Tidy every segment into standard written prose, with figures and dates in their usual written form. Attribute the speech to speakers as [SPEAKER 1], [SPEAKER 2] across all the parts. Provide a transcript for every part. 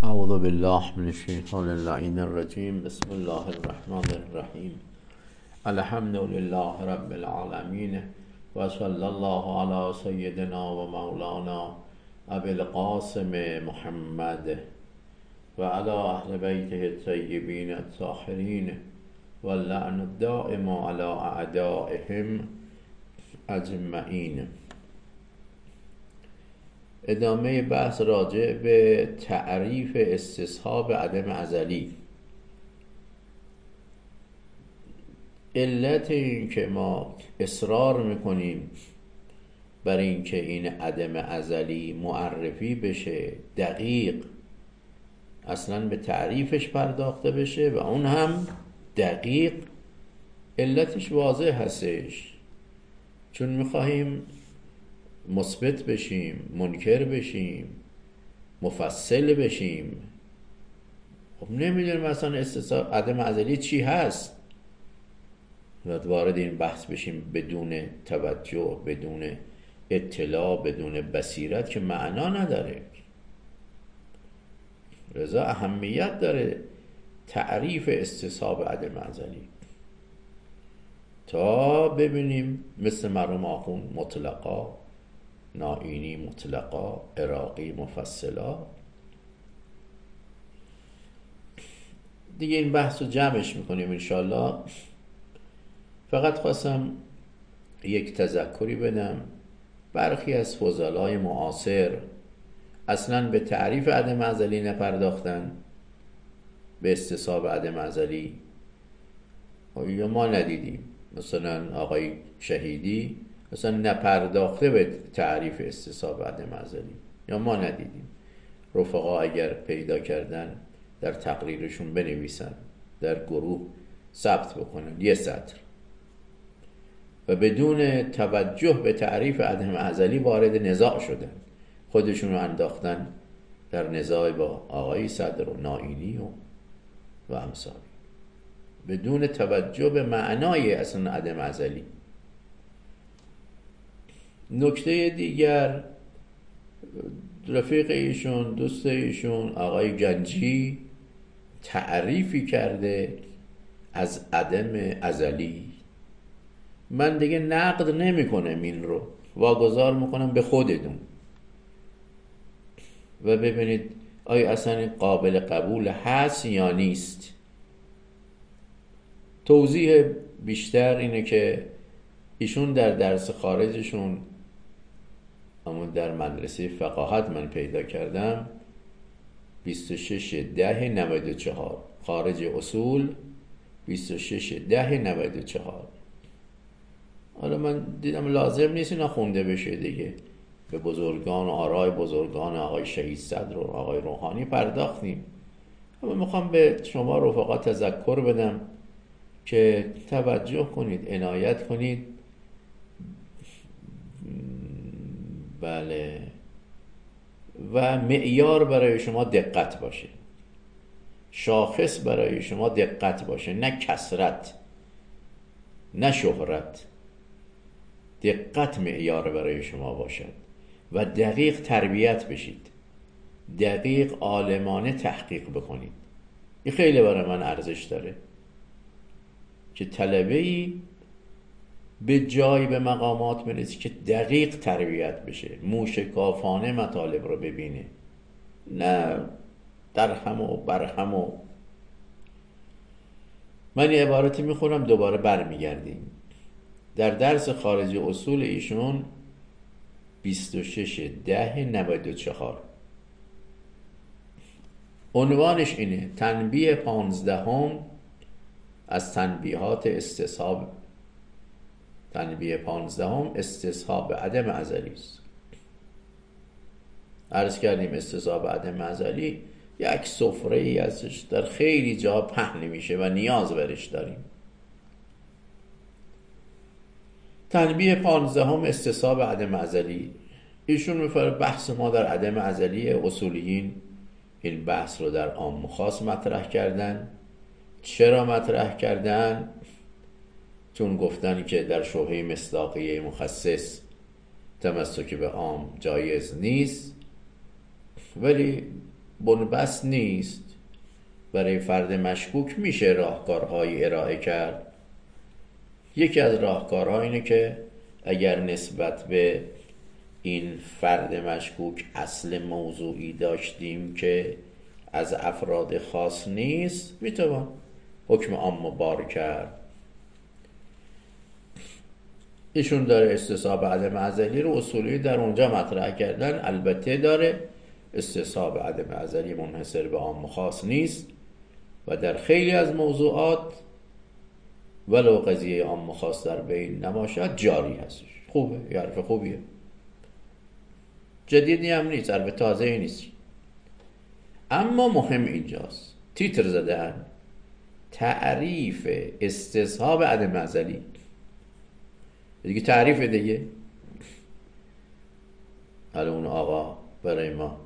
[SPEAKER 1] اعوذ بالله من الشیطان اللعین الرجیم. بسم الله الرحمن الرحیم. الحمد لله رب العالمین و صلی الله علی سیدنا و مولانا ابی القاسم محمد و علی اهل بیته الطیبین الطاهرین و اللعن الدائم علی اعدائهم اجمعین. ادامه بحث راجع به تعریف استصحاب عدم ازلی. علت این که ما اصرار میکنیم بر این که این عدم ازلی معرفی بشه، دقیق اصلا به تعریفش پرداخته بشه و اون هم دقیق، علتش واضح هستش، چون میخواهیم مثبت بشیم، منکر بشیم، مفصل بشیم. خب نمیدونیم مثلا استصحاب عدم ازلی چی هست، وارد این بحث بشیم بدون توجه، بدون اطلاع، بدون بصیرت که معنا نداره. لذا اهمیت داره تعریف استصحاب عدم ازلی تا ببینیم مثل مرحوم آخوند مطلقا، نائینی مطلقا، عراقی مفصلا. دیگه این بحث رو جمعش میکنیم انشالله. فقط خواستم یک تذکری بدم. برخی از فضلای معاصر اصلا به تعریف عدم ازلی نپرداختن، به استصحاب عدم ازلی یا ما ندیدیم. مثلا آقای شهیدی اصلا نپرداخته به تعریف استصحاب عدم ازلی، یا ما ندیدیم. رفقا اگر پیدا کردن در تقریرشون بنویسن، در گروه ثبت بکنن یه سطر، و بدون توجه به تعریف عدم ازلی وارد نزاع شدن، خودشون رو انداختن در نزاع با آقای صدر و نائینی و امثال، بدون توجه به معنای اصلا عدم ازلی. نکته دیگر، رفیق ایشون، دوست ایشون آقای گنجی تعریفی کرده از عدم ازلی. من دیگه نقد نمی کنم، این رو واگذار میکنم به خودتون و ببینید آیا اصلا قابل قبول هست یا نیست. توضیح بیشتر اینه که ایشون در درس خارجشون، اما در مدرسه فقاهت من پیدا کردم، 26/10/94، خارج اصول 26/10/94. حالا من دیدم لازم نیست اینا خونده بشه دیگه، به بزرگان و آرای بزرگان آقای شهید صدر و آقای روحانی پرداختیم، اما میخوام به شما رفقا تذکر بدم که توجه کنید، عنایت کنید. بله، و معیار برای شما دقت باشه، شاخص برای شما دقت باشه، نه کثرت نه شهرت. دقت معیار برای شما باشد و دقیق تربیت بشید، دقیق عالمانه تحقیق بکنید. این خیلی برای من ارزش داره که طلبه‌ای به جای، به مقامات برسه که دقیق تربیت بشه، موشکافانه مطالب رو ببینه، نه درهم و برهم. و من یه عبارتی میخونم دوباره برمیگردیم. در درس خارج اصول ایشون 26/10/94 عنوانش اینه: تنبیه 15 از تنبیهات استصحاب. تنبیه 15 استصحاب عدم ازلی است. عرض کردیم استصحاب عدم ازلی یک سفره ای ازش در خیلی جا پهن میشه و نیاز برش داریم. تنبیه 15 استصحاب عدم ازلی. ایشون میفرماید بحث ما در عدم ازلی، اصولیین این بحث رو در عام و خاص مطرح کردن. چرا مطرح کردن؟ چون گفتن که در شبهه مصداقیه مخصص تمسک به عام جایز نیست، ولی بنبست نیست. برای فرد مشکوک میشه راهکارهایی ارائه کرد. یکی از راهکارها اینه که اگر نسبت به این فرد مشکوک اصل موضوعی داشتیم که از افراد خاص نیست، میتوان حکم عام بار کرد. ایشون داره استصحاب عدم ازلی رو اصولی در اونجا مطرح کردن. البته داره استصحاب عدم ازلی منحصر به عام و خاص نیست و در خیلی از موضوعات ولو قضیه عام و خاص در بین نباشد جاری هستش. خوبه، یه حرف خوبیه، جدیدی هم نیست، حرف تازه‌ای نیست. اما مهم اینجاست، تیتر زدن تعریف استصحاب عدم ازلی. دیگه تعریف دیگه. حالا اون آقا برای ما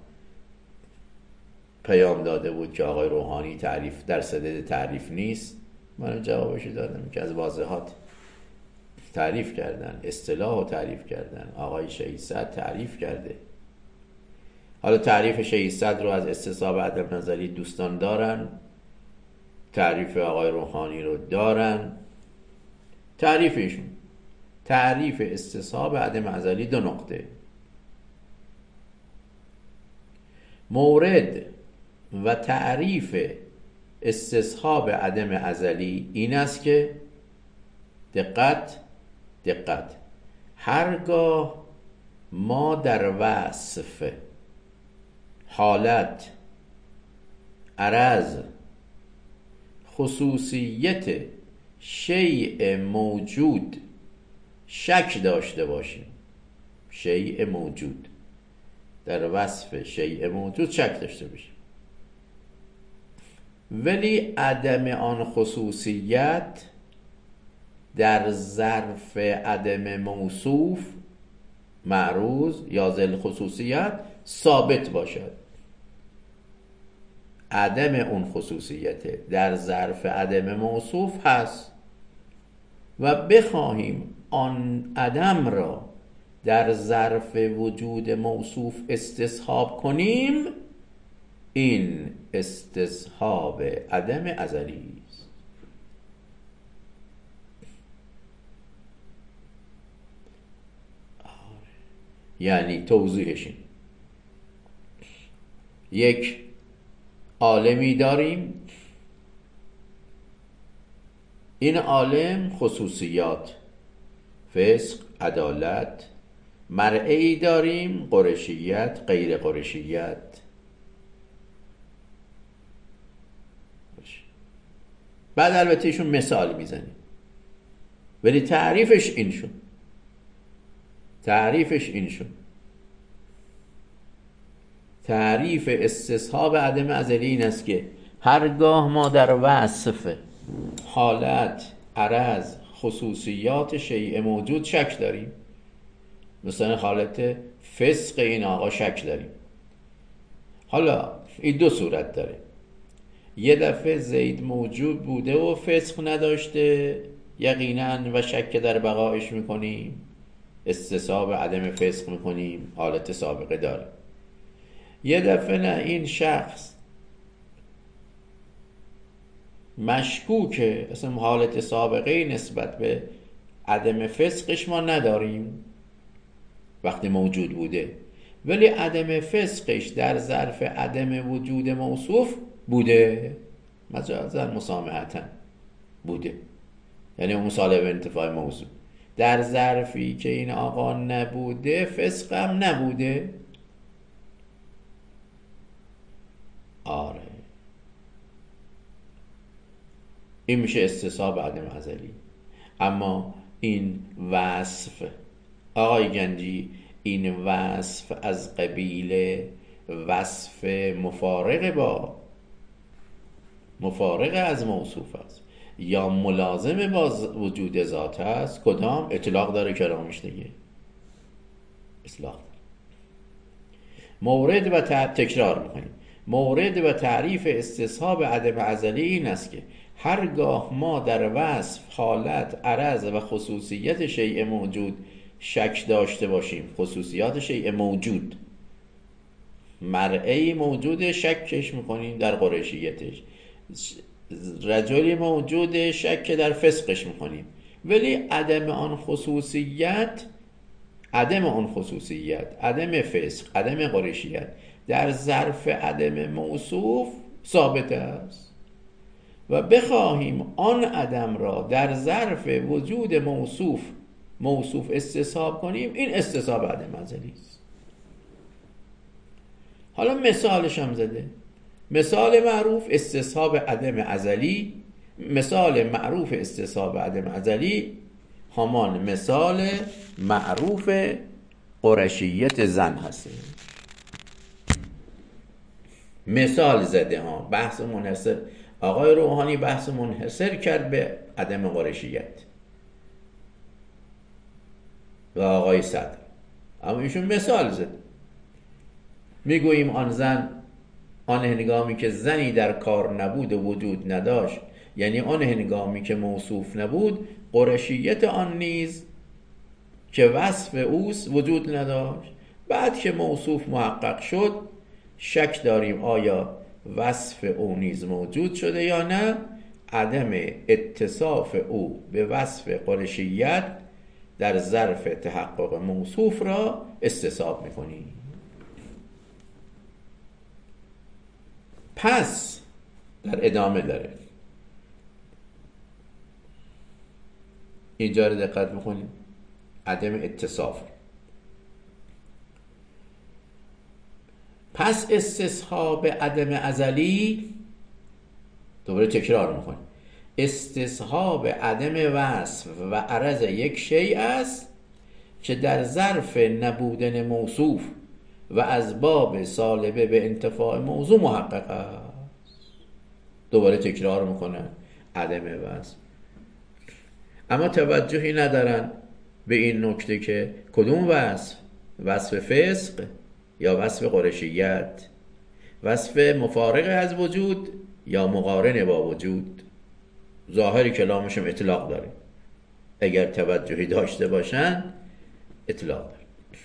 [SPEAKER 1] پیام داده بود که آقای روحانی تعریف در صدد تعریف نیست. من جوابش دادم که از واضحات تعریف کردن، اصطلاح رو تعریف کردن، آقای شهیدصدر تعریف کرده. حالا تعریف شهیدصدر رو از استصحاب عدم ازلی دوستان دارن، تعریف آقای روحانی رو دارن. تعریفشون، تعریف استصحاب عدم ازلی 2 نقطه. مورد و تعریف استصحاب عدم ازلی این است که دقت هرگاه ما در وصف، حالت، عرض، خصوصیت شیء موجود شک داشته باشیم، شیء موجود، در وصف شیء موجود شک داشته باشیم، ولی عدم آن خصوصیت در ظرف عدم موصوف معروض یا ذل خصوصیت ثابت باشد. عدم اون خصوصیت در ظرف عدم موصوف هست و بخواهیم آن عدم را در ظرف وجود موصوف استصحاب کنیم، این استصحاب عدم ازلی است. یعنی توضیحش این: یک عالمی داریم، این عالم خصوصیات، فسق، عدالت، مرعی داریم، قرشیت، غیر قرشیت. بعد البته ایشون مثال میزنیم، ولی تعریفش این شد. تعریف استصحاب عدم ازلی این است که هرگاه ما در وصف، حالت، عرض، خصوصیات شیء موجود شک داریم، مثلا حالت فسق این آقا شک داریم. حالا این 2 صورت داره: یه دفعه زید موجود بوده و فسق نداشته یقینا و شک در بقایش میکنیم، استصحاب عدم فسق میکنیم، حالت سابقه داره. یه دفعه نه، این شخص مشکوکه، اصلا حالت سابقه نسبت به عدم فسقش ما نداریم وقتی موجود بوده، ولی عدم فسقش در ظرف عدم وجود موصوف بوده، مجازاً مسامحتاً بوده، یعنی مصالحه به انتفاع موضوع. در ظرفی که این آقا نبوده فسق هم نبوده. آره، این میشه استصحاب عدم ازلی. اما این وصف، آقای گنجی، این وصف از قبیل وصف مفارق از موصوف است یا ملازم با وجود ذات است. کدام؟ اطلاق داره کلامش دیگه، اطلاق داره. مورد و تکرار میکنیم: مورد و تعریف استصحاب عدم ازلی این است که هرگاه ما در وصف، حالت، عرض و خصوصیت شیء موجود شک داشته باشیم، خصوصیات شیء موجود، مرئی موجود شکش میکنیم در قریشیتش، رجلی موجود شک در فسقش میکنیم، ولی عدم آن خصوصیت، عدم فسق، عدم قریشیت در ظرف عدم موصوف ثابت است و بخواهیم آن عدم را در ظرف وجود موصوف استصحاب کنیم، این استصحاب عدم ازلی است. حالا مثالش هم زده، مثال معروف استصحاب عدم ازلی، مثال معروف استصحاب عدم ازلی همان مثال معروف قرشیت زن هست. مثال زده ها، بحث منحصر، آقای روحانی بحث منحصر کرد به عدم قرشیت و آقای صدر، اما ایشون مثال زد. میگوییم آن زن، آن هنگامی که زنی در کار نبود و وجود نداشت، یعنی آن هنگامی که موصوف نبود، قرشیت آن نیز که وصف اوست وجود نداشت. بعد که موصوف محقق شد، شک داریم آیا وصف او نیز موجود شده یا نه. عدم اتصاف او به وصف قرشیت در ظرف تحقق موصوف را استصحاب میکنیم. پس در ادامه داره، اینجا رو دقت بکنید، عدم اتصاف. پس استصحاب عدم ازلی، دوباره تکرار میکنیم، استصحاب عدم وصف و عرض یک شیء است که در ظرف نبودن موصوف و از باب سالبه به انتفاع موضوع محقق است. دوباره تکرار میکنن عدم وصف، اما توجهی ندارن به این نکته که کدوم وصف فسق یا وصف قرشیت، وصف مفارق از وجود یا مقارن با وجود. ظاهر کلامشم اطلاق داره، اگر توجهی داشته باشن اطلاق داره.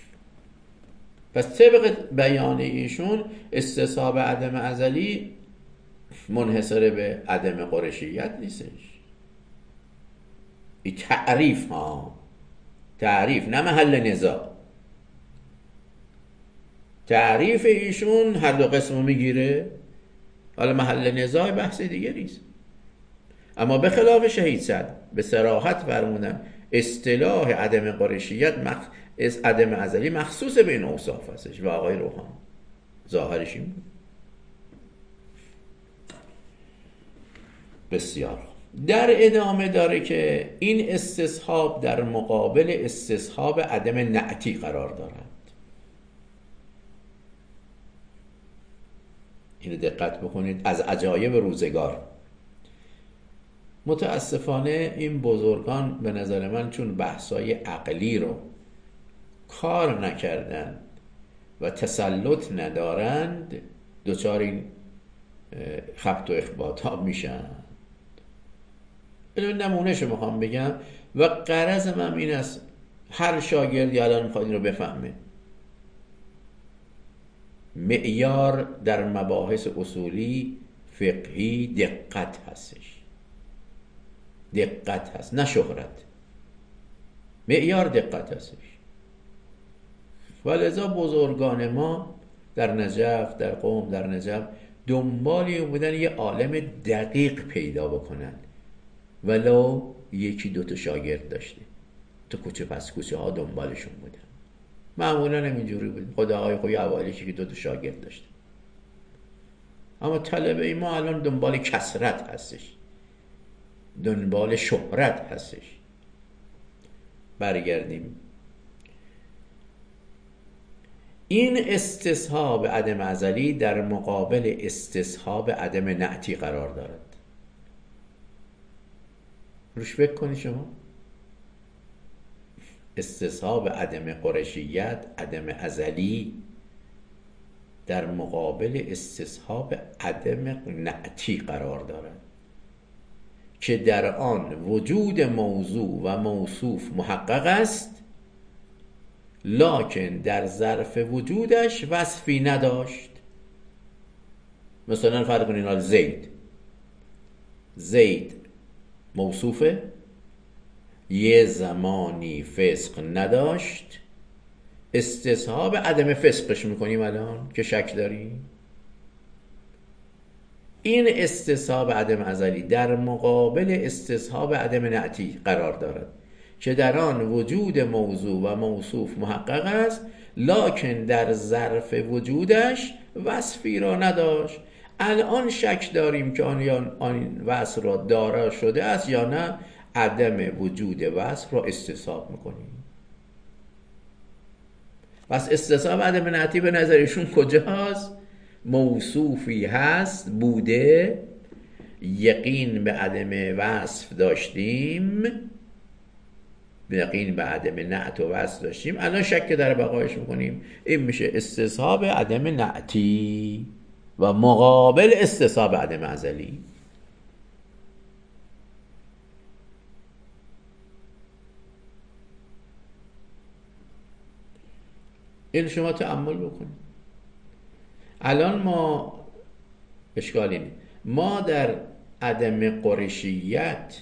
[SPEAKER 1] پس طبق بیان ایشون استصحاب عدم ازلی منحصر به عدم قرشیت نیستش. این تعریف تعریف نه محل نزاع. تعریف ایشون هر دو قسمو میگیره، حالا محل نزاع بحث دیگریست. اما به خلاف شهید صدر به صراحت فرمودن اصطلاح عدم قرشیت عدم ازلی مخصوص به این اوصاف هستش و آقای روحانی ظاهرش این بود. بسیار در ادامه داره که این استصحاب در مقابل استصحاب عدم نعتی قرار دارد. اینو دقت بکنید، از عجایب روزگار. متاسفانه این بزرگان به نظر من چون بحثای عقلی رو کار نکردن و تسلط ندارند، دچار این خبط و اخباطات میشن. این نمونهشو میخوام بگم و غرض من این است هر شاگردی الان میخواد این رو بفهمه. معیار در مباحث اصولی فقهی دقت هستش، دقت هست نه شهرت. معیار دقت هستش. ولذا بزرگان ما در نجف، در قم، در نجف دنبالی بودن یه عالم دقیق پیدا بکنن، ولو یکی دوتا شاگرد داشته، تو کوچه پس کوچه ها دنبالشون بودن. معمولا هم اینجوری بود، خداهای خوی اوایلش که دوتا شاگرد داشته. اما طلبه ما الان دنبال کثرت هستش، دنبال شهرت هستش. برگردیم. این استصحاب عدم ازلی در مقابل استصحاب عدم نعتی قرار دارد. روش فکر کنی شما. استصحاب عدم قرشیت، عدم ازلی در مقابل استصحاب عدم نعتی قرار دارد که در آن وجود موضوع و موصوف محقق است لکن در ظرف وجودش وصفی نداشت. مثلا فرض کنین حال زید موصوفه، یه زمانی فسق نداشت، استصحاب عدم فسقش میکنیم الان که شک داریم. این استصحاب عدم ازلی در مقابل استصحاب عدم نعتی قرار دارد که در آن وجود موضوع و موصوف محقق است، لکن در ظرف وجودش وصفی را نداشت. الان شک داریم که آن وصف را دارا شده است یا نه، عدم وجود وصف را استصحاب میکنیم. پس استصحاب عدم نعتی به نظرشون کجاست؟ موصوفی هست بوده، یقین به عدم وصف داشتیم، یقین به عدم نعت و وصف داشتیم، الان شک در بقایش میکنیم. این میشه استصحاب عدم نعتی و مقابل استصحاب عدم ازلی. این شما تأمل بکنید. الان ما اشکالی نیست، ما در عدم قرشیت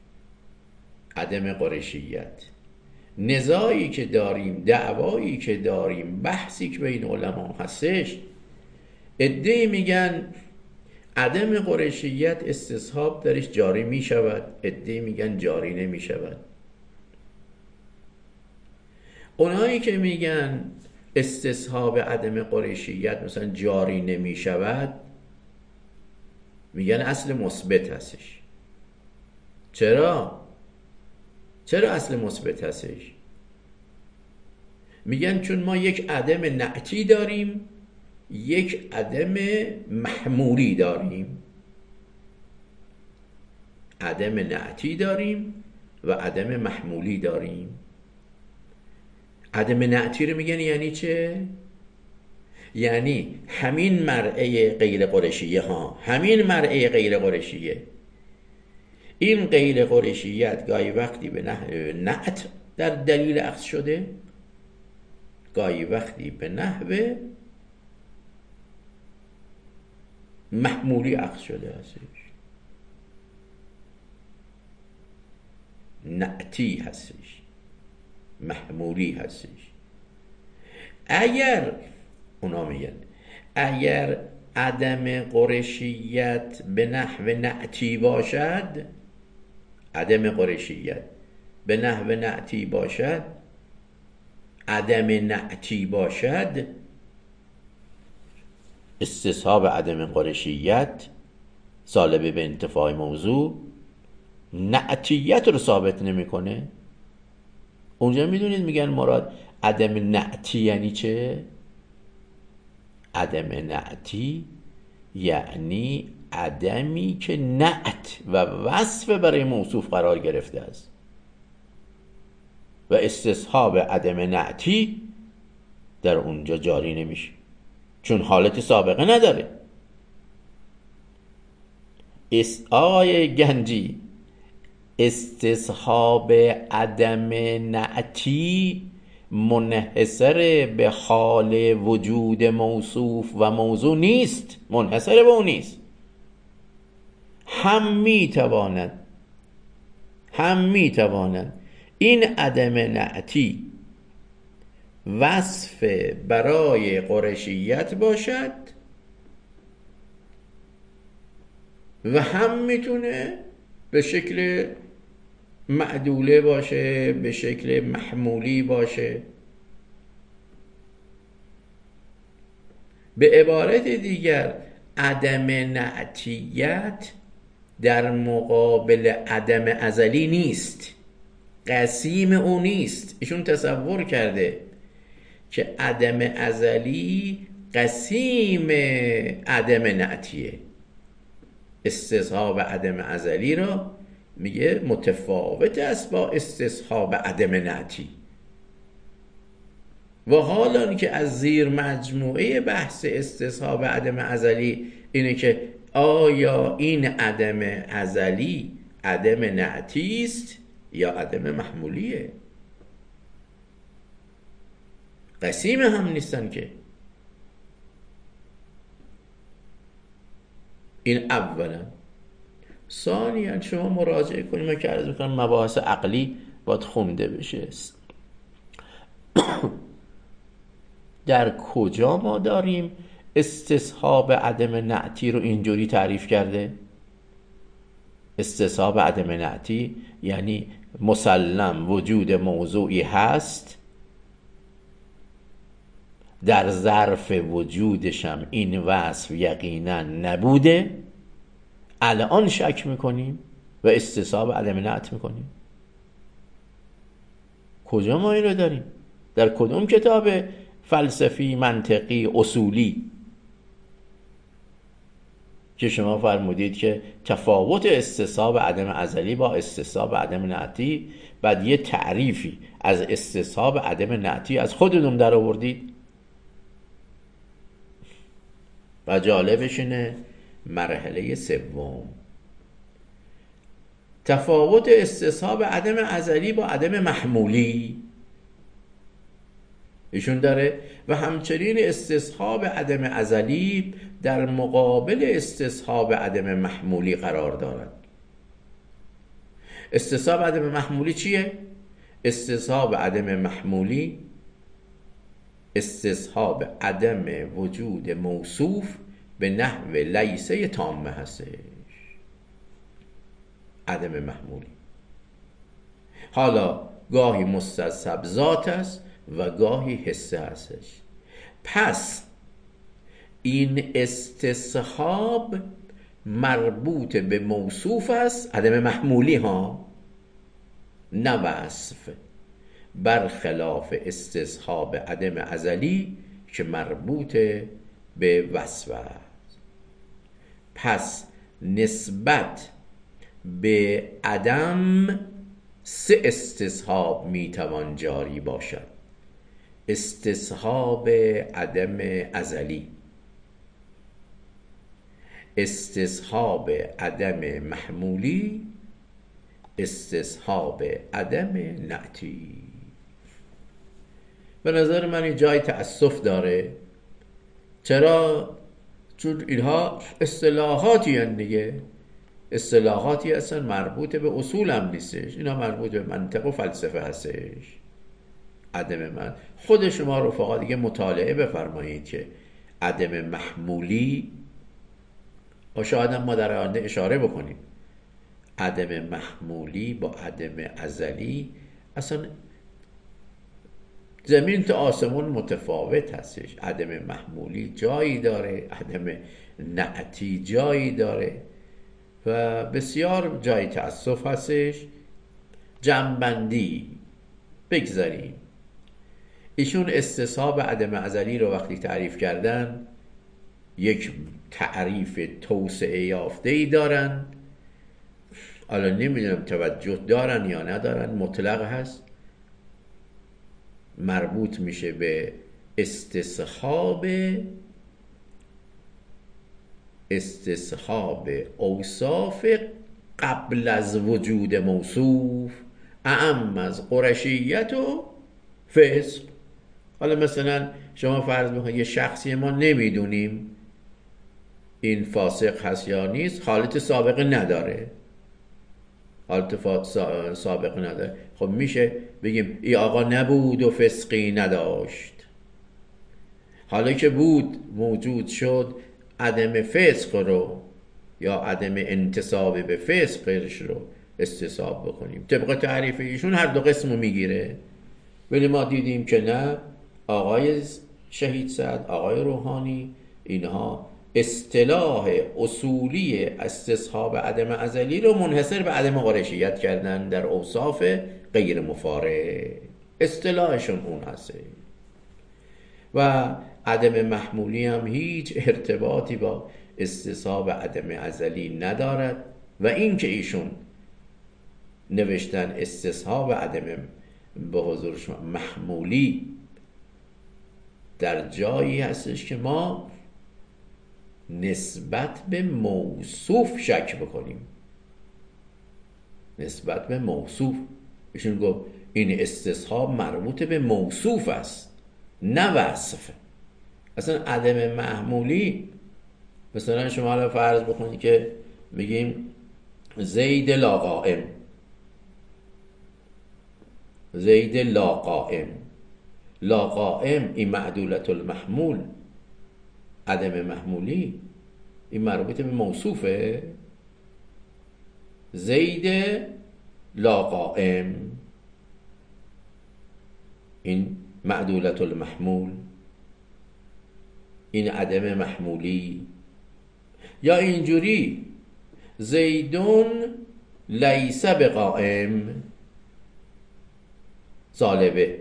[SPEAKER 1] نزاعی که داریم، دعوایی که داریم، بحثی که بین علما هستش، عده‌ای میگن عدم قرشیت استصحاب درش جاری میشود، عده‌ای میگن جاری نمیشود. اونایی که میگن استصحاب عدم قرشیت مثلا جاری نمی شود، میگن اصل مثبت هستش. چرا اصل مثبت هستش؟ میگن چون ما یک عدم نعتی داریم، یک عدم محمولی داریم. عدم نعتی داریم و عدم محمولی داریم. عدم نعتی رو میگن یعنی چه؟ یعنی همین مرعه غیر قرشیه این غیر قرشیت گاهی وقتی به نحو نعت در دلیل اخذ شده، گاهی وقتی به نحو محمولی اخذ شده هستش. نعتی هستش، محمولی هستش. اگر اونا میگن اگر عدم قرشیت به نحو نعتی باشد، عدم قرشیت به نحو نعتی باشد، عدم نعتی باشد، استصحاب عدم قرشیت سالب به انتفاع موضوع نعتیت رو ثابت نمیکنه. اونجا میدونید میگن مراد عدم نعتی یعنی چه؟ عدم نعتی یعنی عدمی که نعت و وصف برای موصوف قرار گرفته است و استصحاب عدم نعتی در اونجا جاری نمیشه چون حالت سابقه نداره. آقای گنجی، استصحاب عدم نعتی منحصر به حال وجود موصوف و موضوع نیست، منحصر به اون نیست. هم میتوانند این عدم نعتی وصف برای قرشیت باشد و هم میتونه به شکل معدوله باشه، به شکل محمولی باشه. به عبارت دیگر عدم نعتیت در مقابل عدم ازلی نیست، قسیم او نیست. ایشون تصور کرده که عدم ازلی قسیم عدم نعتیه. استصحاب عدم ازلی را میگه متفاوت است با استصحاب عدم نعتی. و حالا که از زیر مجموعه بحث استصحاب عدم ازلی اینه که آیا این عدم ازلی عدم نعتی است یا عدم محمولیه. قسیم هم نیستن که. این اولا. ثانیاً شما مراجعه کنید، من که عرض میکنم مباحث عقلی باید خونده بشه. در کجا ما داریم استصحاب عدم نعتی رو اینجوری تعریف کرده؟ استصحاب عدم نعتی یعنی مسلم وجود موضوعی هست، در ظرف وجودشم این وصف یقینا نبوده، الان شک میکنیم و استصحاب عدم نعت میکنیم. کجا ما این رو داریم؟ در کدوم کتاب فلسفی منطقی اصولی که شما فرمودید که تفاوت استصحاب عدم ازلی با استصحاب عدم نعتی، بعد یه تعریفی از استصحاب عدم نعتی از خودتون در آوردید؟ و جالبش اینه مرحله سوم تفاوت استصحاب عدم ازلی با عدم محمولی ایشون داره و همچنین استصحاب عدم ازلی در مقابل استصحاب عدم محمولی قرار دارد. استصحاب عدم محمولی چیه؟ استصحاب عدم محمولی استصحاب عدم وجود موصوف به نحو لیسه تامه هستش. عدم محمولی حالا گاهی مستصحب ذات است و گاهی حسه هستش. پس این استصحاب مربوط به موصوف است، عدم محمولی ها، نه وصف، برخلاف استصحاب عدم ازلی که مربوط به وصف است. پس نسبت به عدم سه استصحاب میتوان جاری باشد: استصحاب عدم ازلی، استصحاب عدم محمولی، استصحاب عدم نعتی. به نظر من این جای تأسف داره. چرا؟ چون اینها اصطلاحاتی هستند دیگه، اصطلاحاتی هستن مربوط به اصول هم نیستش، اینا مربوط به منطق و فلسفه هستش. عدم من خود شما رفقا دیگه مطالعه بفرمایید که عدم محمولی و شاید هم ما در آینده اشاره بکنیم عدم محمولی با عدم ازلی اصلا زمین تا آسمون متفاوت هستش. عدم محمولی جایی داره، عدم نعتی جایی داره و بسیار جای تأسف هستش. جمع‌بندی بگذاریم. ایشون استصحاب عدم ازلی رو وقتی تعریف کردن یک تعریف توسعه یافته‌ای دارن، حالا نمیدونم توجه دارن یا ندارن، مطلق هست، مربوط میشه به استصحاب اوصاف قبل از وجود موصوف، اعم از قرشیت و فسق. حالا مثلا شما فرض بکنید یه شخصی ما نمیدونیم این فاسق هست یا نیست، حالت سابقه نداره، حالت سابقه نداره، خب میشه بگیم ای آقا نبود و فسقی نداشت. حالا که بود موجود شد، عدم فسق رو یا عدم انتساب به فسقش رو استصحاب بکنیم. طبق تعریف ایشون هر دو قسم رو میگیره، ولی ما دیدیم که نه، آقای شهید سعد، آقای روحانی، اینها اصطلاح اصولی استصحاب عدم ازلی رو منحصر به عدم قرشیت کردن در اوصاف غیر مفارق. اصطلاحشون اون هسته و عدم محمولی هم هیچ ارتباطی با استصحاب عدم ازلی ندارد و این که ایشون نوشتن استصحاب عدم به حضور شما محمولی در جایی هستش که ما نسبت به موصوف شک بکنیم. نسبت به موصوف ایشون گفت این استصحاب مربوط به موصوف است، نه وصف. اصلا عدم محمولی، مثلا شما الان فرض بکنید که بگیم زید لا قائم، زید لا قائم، لا قائم این معدولت المحمول، عدم محمولی، این مربوط به موصوفه. زید لا قائم این معدولت المحمول، این عدم محمولی. یا اینجوری زیدون لیس بقائم، ظالبه،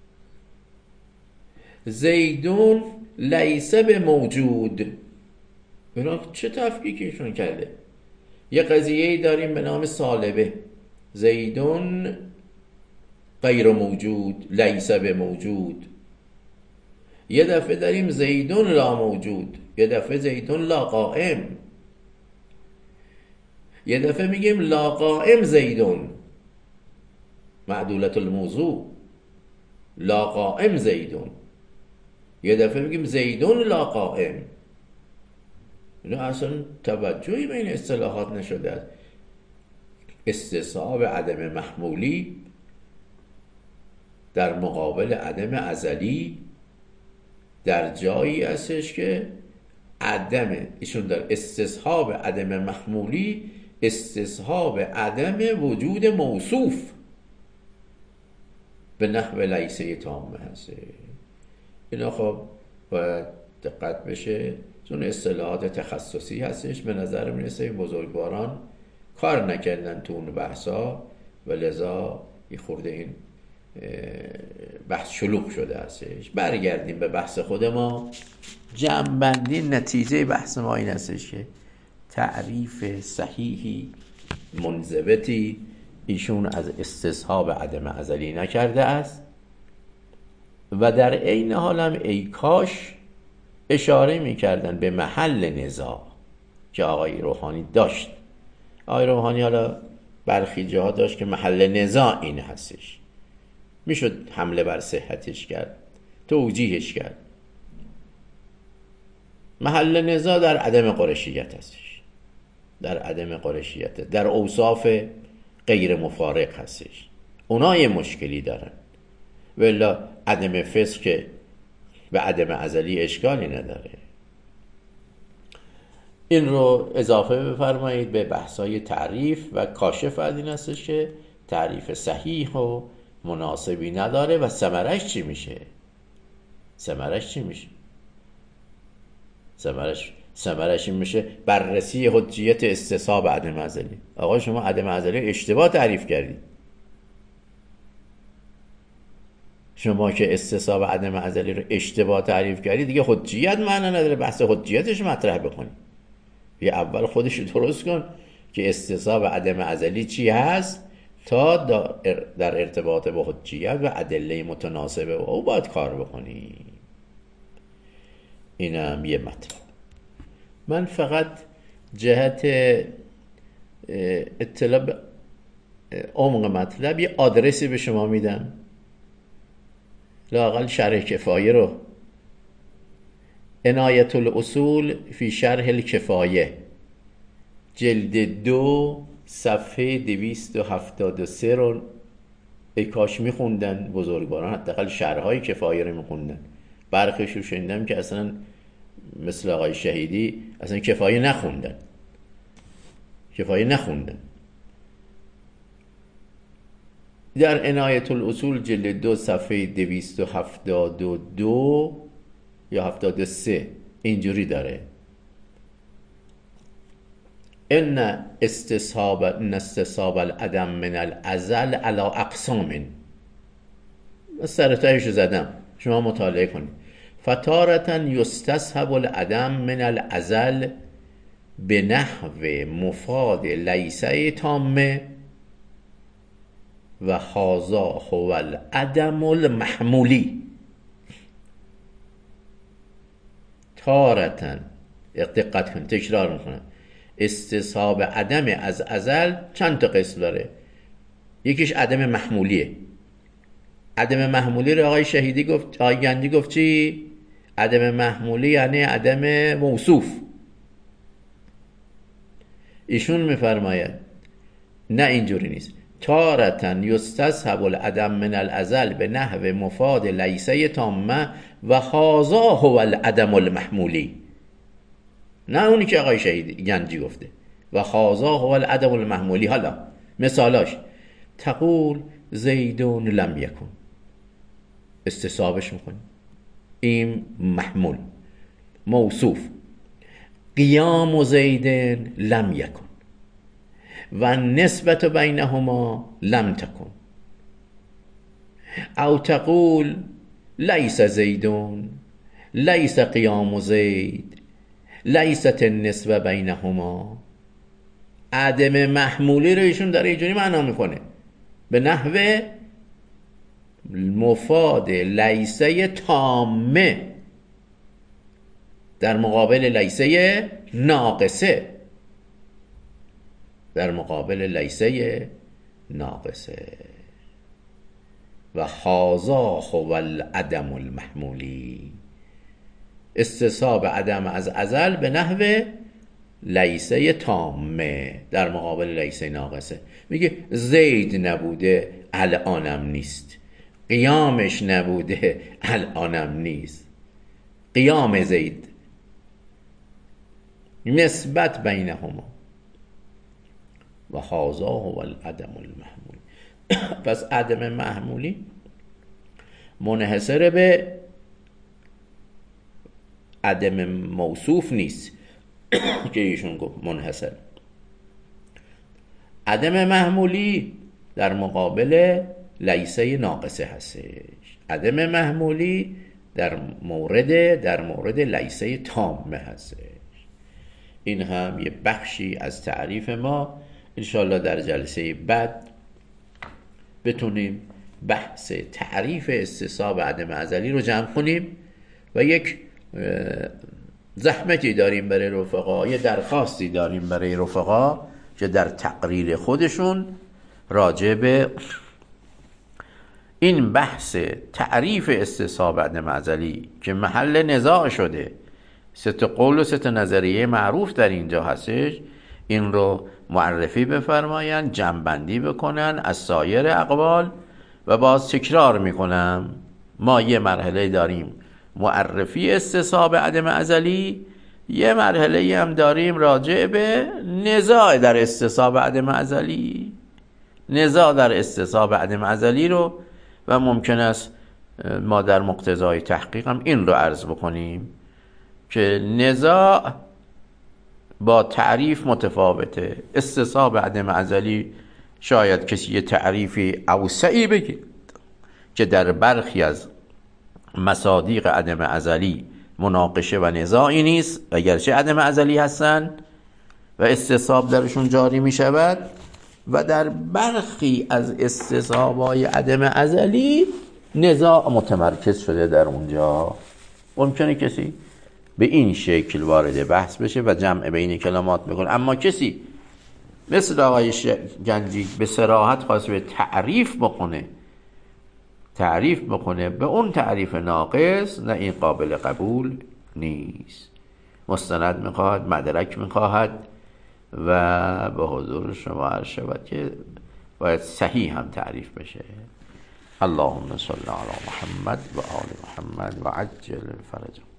[SPEAKER 1] زیدون لیس بموجود. اینا چه تفکیکشون کرده؟ یه قضیه داریم به نام سالبه، زیدون غیر موجود، لیس بموجود. یه دفعه داریم زیدون لا موجود، یه دفعه زیدون لا قائم، یه دفعه میگیم لا قائم زیدون معدولت الموضوع، لا قائم زیدون، یه دفعه میگیم زیدون لا قائم. اینا اصلا توجهی به این اصطلاحات نشده است. استصحاب عدم محمولی در مقابل عدم ازلی در جایی هستش که ایشون در استصحاب عدم محمولی استصحاب عدم وجود موصوف به نحو لیسه تامه هست. اینا خب باید دقت بشه، چون اصطلاحات تخصصی هستش. به نظر میرسه این بزرگواران کار نکردن تو اون بحثا و لذا یه خورده این بحث شلوغ شده هستش. برگردیم به بحث خود ما. جمع‌بندی نتیجه بحث ما این هستش که تعریف صحیحی منضبطی ایشون از استصحاب عدم ازلی نکرده است و در عین حال هم ای کاش اشاره میکردن به محل نزاع که آقای روحانی داشت. آقای روحانی حالا برخی جاها داشت که محل نزاع این هستش، میشد حمله بر صحتش کرد، توجیهش کرد. محل نزاع در عدم قرشیت هستش، در عدم قرشیت، در اوصاف غیر مفارق هستش. اونا یه مشکلی دارن، ولی عدم فسق که به عدم ازلی اشکالی نداره. این رو اضافه بفرمایید به بحثای تعریف و کاشف از این هستش که تعریف صحیح و مناسبی نداره و ثمرش چی میشه؟ ثمرش این میشه بررسی حجیت استصحاب عدم ازلی. آقا شما عدم ازلی اشتباه تعریف کردید. شما که استصحاب عدم ازلی رو اشتباه تعریف کردید دیگه حجیت معنا نداره بحث حجیتش مطرح بکنی. یه اول خودش درست کن که استصحاب عدم ازلی چی هست تا در ارتباط با حجیت و ادله متناسبه و او باید کار بکنی. اینم یه مطلب. من فقط جهت اطلاع عمق مطلب یه آدرسی به شما میدم، لااقل شرح کفایه رو، عنایت الاصول فی شرح الکفایه جلد 2 صفحه 273 رو ای کاش میخوندن بزرگواران، حداقل شرحهای کفایه رو میخوندن. برخیش رو شنیدم که اصلا مثل آقای شهیدی اصلا کفایه نخوندن. در عنایت الاصول جلد 2 صفحه 272 یا 73 اینجوری داره: ان استصحاب العدم من الازل علی اقسام. سرتایشو زدم، شما مطالعه کنید. فتارة یستصحب العدم من الازل به نحو مفاد لیسه تامه و هذا هو العدم المحمولی. تارة، دقت کن تکرار میکنم، استصحاب عدم از ازل چند تا قسم داره. یکیش عدم محمولیه، عدم محمولی رو آقای شهیدی گفت، آقای گنجی گفت چی؟ عدم محمولی یعنی عدم موصوف. ایشون میفرماید نه اینجوری نیست. تارتن یستصحب العدم من الازل به نحو مفاد لیسه تامه و هذا هو العدم المحمولی. نه اونی که آقای شهیدی گنجی گفته و هذا هو العدم المحمولی. حالا مثالاش تقول زیدون لم یکن، استصحابش میکنی، این محمول موصوف. قیام زیدن لم یکن و نسبت بینهما لم تکن. او تقول لیس زیدون لیس قیام زید لیست النسبه بینهما. عدم محمولی رو ایشون داره اینجوری معنا میکنه به نحو مفاد لیسه تامه در مقابل لیسه ناقصه، در مقابل لیسه ناقصه. و هذا هو العدم المحمولی، استصحاب عدم از ازل به نحو لیسه تامه در مقابل لیسه ناقصه. میگه زید نبوده الانم نیست، قیامش نبوده الانم نیست، قیام زید نسبت بینهما و هذا هو العدم المحمولی. پس عدم محمولی منحصر به عدم موصوف نیست که ایشون گفت منحصر. عدم محمولی در مقابل لیسه ناقصه هستش، عدم محمولی در مورد لیسه تامه هستش. این هم یه بخشی از تعریف ما. انشاءالله در جلسه بعد بتونیم بحث تعریف استصحاب عدم ازلی رو جمع کنیم و یک زحمتی داریم برای رفقا، یه درخواستی داریم برای رفقا که در تقریر خودشون راجع به این بحث تعریف استصحاب عدم ازلی که محل نزاع شده، 3 قول و 3 نظریه معروف در اینجا هستش، این رو معرفی بفرماین، جمع‌بندی بکنن از سایر اقوال. و باز تکرار میکنم ما یه مرحله داریم معرفی استصحاب عدم ازلی، یه مرحله هم داریم راجع به نزاع در استصحاب عدم ازلی. نزاع در استصحاب عدم ازلی رو و ممکن است ما در مقتضای تحقیق هم این رو عرض بکنیم که نزاع با تعریف متفاوته. استصحاب عدم ازلی شاید کسی یه تعریفی اوسعی بگه که در برخی از مصادیق عدم ازلی مناقشه و نزاعی نیست اگرچه عدم ازلی هستن و استصحاب درشون جاری می شود، و در برخی از استصحابای عدم ازلی نزاع متمرکز شده در اونجا. ممکنه کسی به این شکل وارد بحث بشه و جمع بین کلمات بکنه، اما کسی مثل آقای گنجی به صراحت خواست به تعریف بکنه به اون تعریف ناقص، نه، این قابل قبول نیست. مستند میخواهد، مدرک میخواهد و به حضور شما عرض شود که باید صحیح هم تعریف بشه. اللهم صل علی محمد و آل محمد و عجل فرجهم.